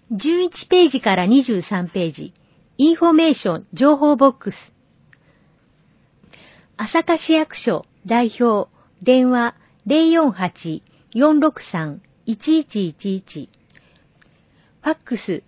11ページから23ページ、インフォメーション情報ボックス。朝霞市役所代表電話 048-463-1111 ファックス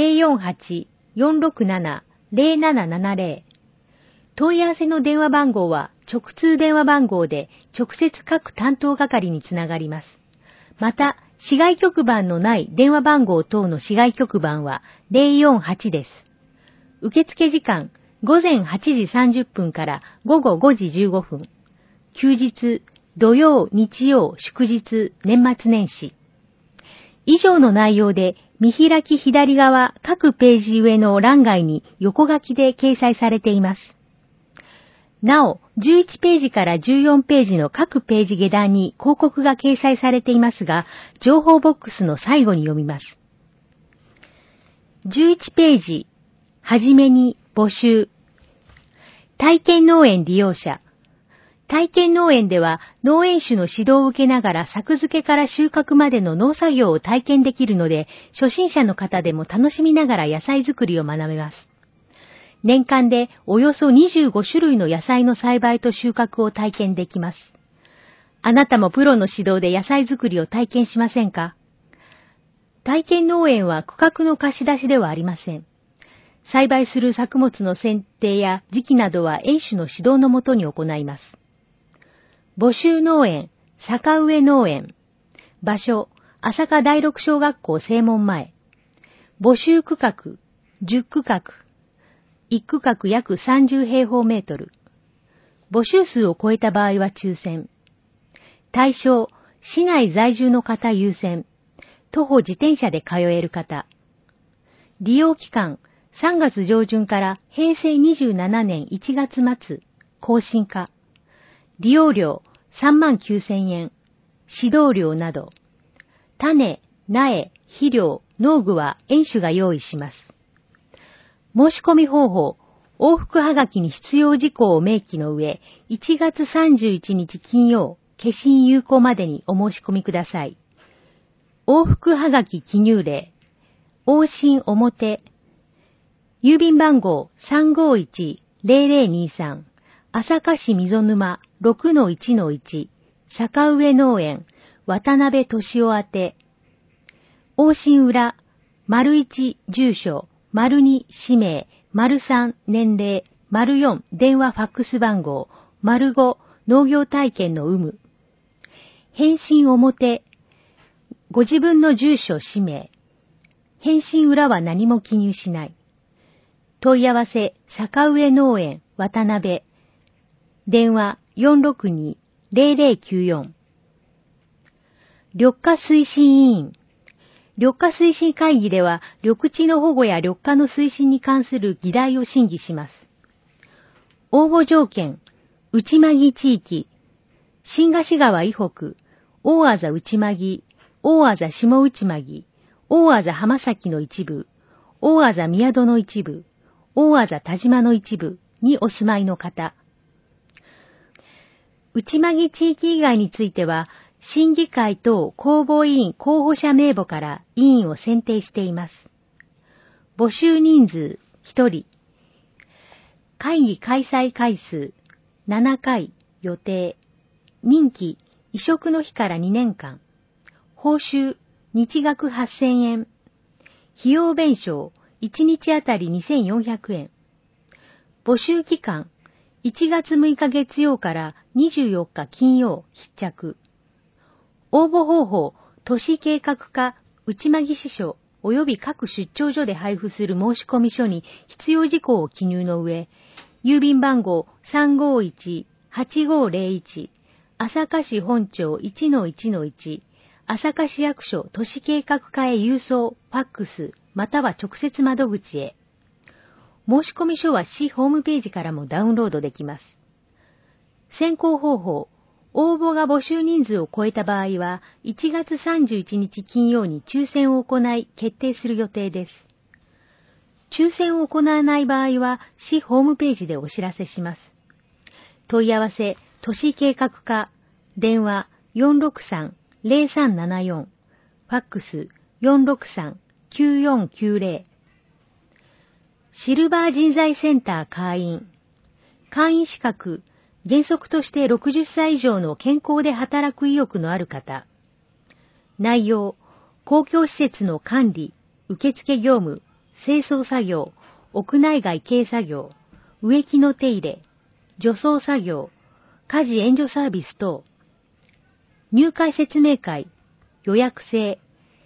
048-467-0770 問い合わせの電話番号は直通電話番号で直接各担当係につながります。また、市外局番のない電話番号等の市外局番は048です。受付時間、午前8時30分から午後5時15分。休日、土曜、日曜、祝日、年末年始。以上の内容で、見開き左側各ページ上の欄外に横書きで掲載されています。なお、11ページから14ページの各ページ下段に広告が掲載されていますが、情報ボックスの最後に読みます。11ページ、はじめに募集。体験農園利用者。体験農園では農園主の指導を受けながら作付けから収穫までの農作業を体験できるので、初心者の方でも楽しみながら野菜作りを学べます。年間でおよそ25種類の野菜の栽培と収穫を体験できます。あなたもプロの指導で野菜作りを体験しませんか？体験農園は区画の貸し出しではありません。栽培する作物の選定や時期などは園主の指導のもとに行います。募集農園、坂上農園。場所、朝霞第六小学校正門前。募集区画、10区画。1区画約30平方メートル。募集数を超えた場合は抽選。対象、市内在住の方優先。徒歩自転車で通える方。利用期間、3月上旬から平成27年1月末、更新化。利用料39,000円。指導料など。種、苗、肥料、農具は園主が用意します。申し込み方法、往復はがきに必要事項を明記の上、1月31日金曜、消印有効までにお申し込みください。往復はがき記入例、往診表、郵便番号 351-0023、朝霞市溝沼 6-1-1、坂上農園、渡辺俊夫宛て、往診裏、1住所、2氏名、3年齢、4電話ファックス番号、5農業体験の有無。返信表、ご自分の住所氏名。返信裏は何も記入しない。問い合わせ、坂上農園、渡辺。電話、462-0094。緑化推進委員。緑化推進会議では、緑地の保護や緑化の推進に関する議題を審議します。応募条件、内間木地域、新河岸川以北、大字内間木、大字下内間木、大字浜崎の一部、大字宮戸の一部、大字田島の一部にお住まいの方。内間木地域以外については、審議会等公募委員候補者名簿から委員を選定しています。募集人数1人。会議開催回数7回予定。任期移植の日から2年間。報酬日額8,000円。費用弁償1日あたり2,400円。募集期間1月6日月曜から24日金曜必着。応募方法、都市計画課、内間木支所及び各出張所で配布する申込書に必要事項を記入の上、郵便番号 351-8501、朝霞市本町 1-1-1、朝霞市役所都市計画課へ郵送、ファックス、または直接窓口へ。申込書は市ホームページからもダウンロードできます。選考方法、応募が募集人数を超えた場合は、1月31日金曜に抽選を行い決定する予定です。抽選を行わない場合は、市ホームページでお知らせします。問い合わせ、都市計画課、電話 463-0374、ファックス 9490。シルバー人材センター会員。会員資格、原則として60歳以上の健康で働く意欲のある方。内容、公共施設の管理、受付業務、清掃作業、屋内外系作業、植木の手入れ、除草作業、家事援助サービス等。入会説明会、予約制。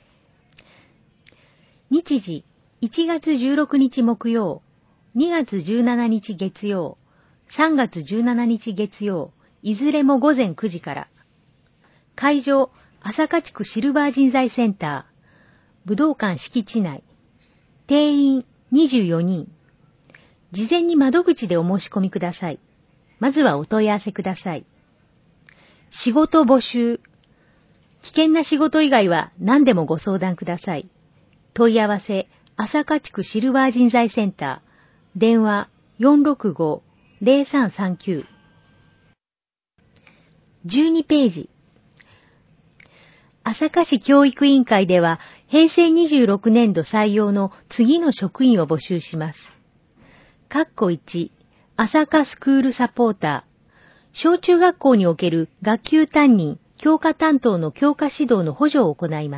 日時、1月16日木曜、2月17日月曜、3月17日月曜、いずれも午前9時から。会場、朝霞地区シルバー人材センター、武道館敷地内。定員24人。事前に窓口でお申し込みください。まずはお問い合わせください。仕事募集。危険な仕事以外は何でもご相談ください。問い合わせ、朝霞地区シルバー人材センター。電話 465-0339。12ページ。朝霞市教育委員会では、平成26年度採用の次の職員を募集します。1、朝霞スクールサポーター。小中学校における学級担任、教科担当の教科指導の補助を行います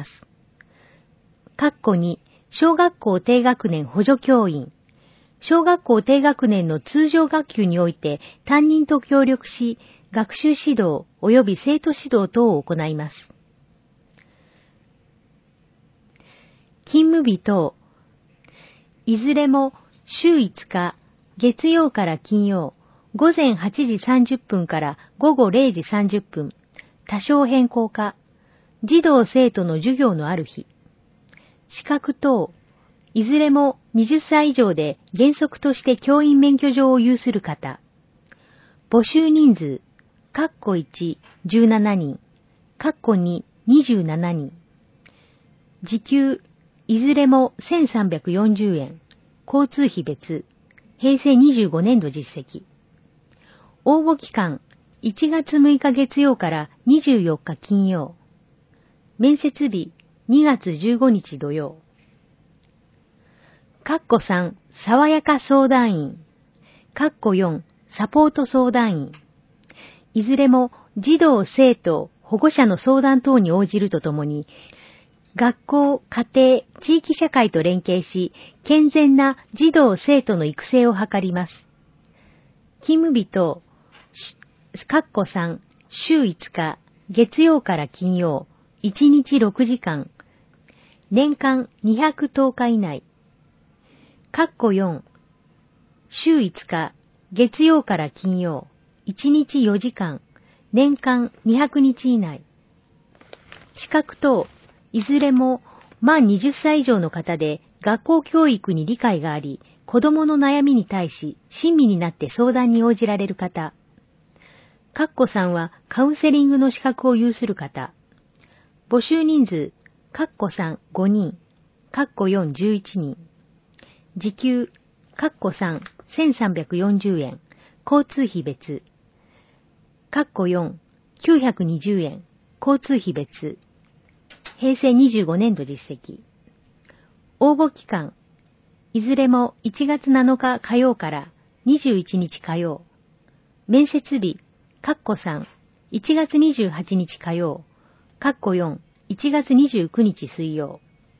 。2、小学校低学年補助教員。小学校低学年の通常学級において担任と協力し、学習指導及び生徒指導等を行います。勤務日等。いずれも週5日、月曜から金曜、午前8時30分から午後0時30分、多少変更か、児童生徒の授業のある日。資格等、いずれも20歳以上で原則として教員免許状を有する方。募集人数、1、17人、2、27人。時給、いずれも1340円。交通費別。平成25年度実績。応募期間、1月6日月曜から24日金曜。面接日、2月15日土曜。3、爽やか相談員。4、サポート相談員。いずれも児童、生徒、保護者の相談等に応じるとともに、学校、家庭、地域社会と連携し、健全な児童、生徒の育成を図ります。勤務日等、3、週5日、月曜から金曜、1日6時間、年間210日以内。4、週5日、月曜から金曜、1日4時間、年間200日以内。資格等、いずれも満20歳以上の方で学校教育に理解があり、子供の悩みに対し親身になって相談に応じられる方。3はカウンセリングの資格を有する方。募集人数、3、5人、4、11人。時給、3、1340円。交通費別。4、920円。交通費別。平成25年度実績。応募期間、いずれも1月7日火曜から21日火曜。面接日、3、1月28日火曜。4、1月29日水曜。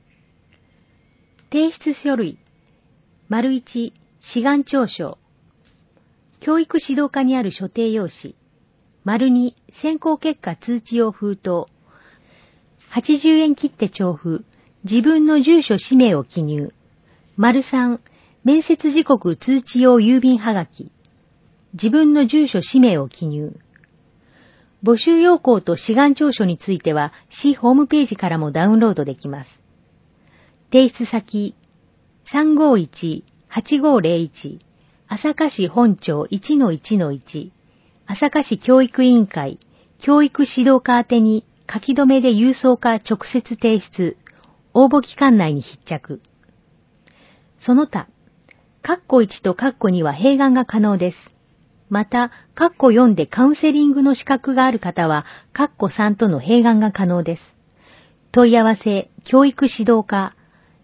提出書類、1、志願調書。教育指導課にある所定用紙。2、選考結果通知用封筒。80円切手帳付。自分の住所氏名を記入。3、面接時刻通知用郵便はがき。自分の住所氏名を記入。募集要項と志願調書については、市ホームページからもダウンロードできます。提出先、351-8501、朝霞市本町 1-1-1、朝霞市教育委員会、教育指導課宛てに書き留めで郵送か直接提出、応募期間内に必着。その他、1と2は併願が可能です。また、4でカウンセリングの資格がある方は、3との併願が可能です。問い合わせ、教育指導課、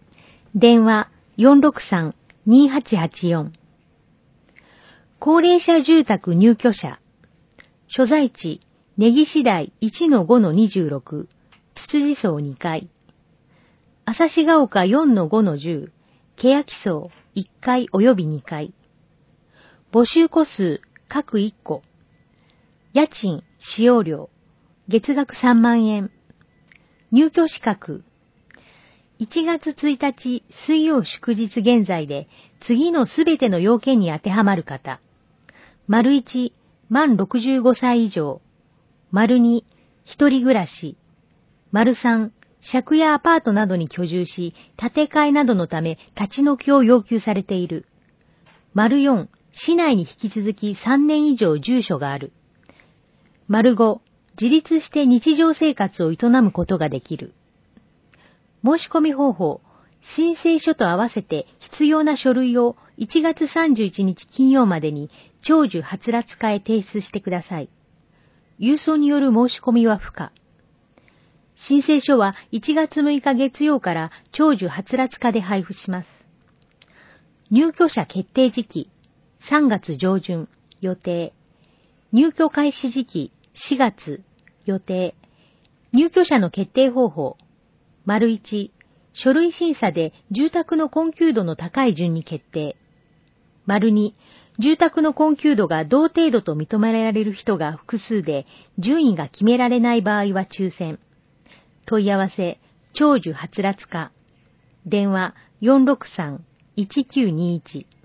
電話463-2884。高齢者住宅入居者。所在地、根岸台 1-5-26、つつじ荘2階。旭ヶ丘 4-5-10、欅荘1階及び2階。募集戸数各1戸。家賃、使用料、月額3万円。入居資格。1月1日水曜祝日現在で次のすべての要件に当てはまる方。1、満65歳以上。2、一人暮らし。3、借家アパートなどに居住し、建て替えなどのため立ち退きを要求されている。4、市内に引き続き3年以上住所がある。5、自立して日常生活を営むことができる。申し込み方法、申請書と合わせて必要な書類を1月31日金曜までに長寿はつらつ課へ提出してください。郵送による申し込みは不可。申請書は1月6日月曜から長寿はつらつ課で配布します。入居者決定時期、3月上旬、予定。入居開始時期、4月、予定。入居者の決定方法。1、書類審査で住宅の困窮度の高い順に決定。2、住宅の困窮度が同程度と認められる人が複数で、順位が決められない場合は抽選。問い合わせ、長寿はつらつ課。電話463-1921。